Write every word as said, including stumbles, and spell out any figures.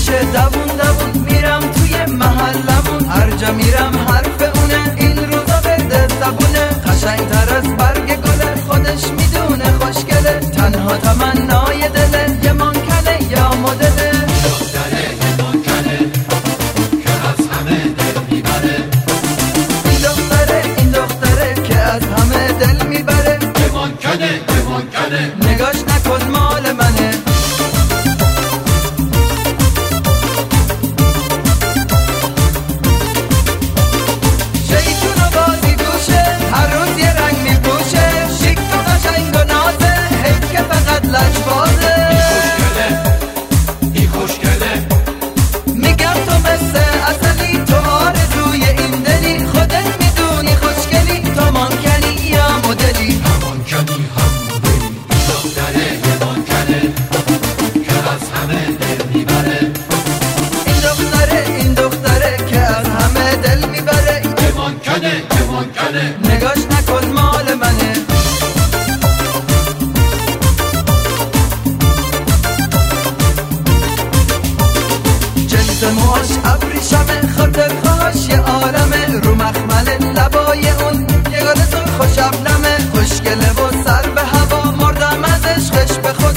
میشه دوون دوون، میرم توی محلمون، هر جا میرم حرف اونه، این روزا برده زبونه، قشنگ تر از برگ گله، خودش میدونه خوشگله، تنها تمنای دله، یه مانکنه یا مدله، دختره یه مانکنه که از همه دل میبره، این دختره این دختره که از همه دل میبره، یه مانکنه یه مانکنه نگاش نکن مال منه. شیطون و بازی دوشه، هر روز یه رنگ میپوشه، شیک و قشنگ و نازه، حیف که فقط لجبازه، این خوشگله میگم تو مثل اصلی، تو آرزوی این دلی، خودت میدونی خوشگلی، تو مانکنی یا مدلی، هم مانکنی هم مدلی، دختره یه مانکنه که از همه دل میبره، این دختره این دختره که از همه دل میبره، یه مانکنه یه مانکنه نگاش نکن مال منه. جلد موهاش ابریشمه، خاطر خواهاش یه عالمه، رو مخمل لبای اون یه گل سرخ و شبنمه، خوشگله و سر به هوا، مردم از عشقش به خدا.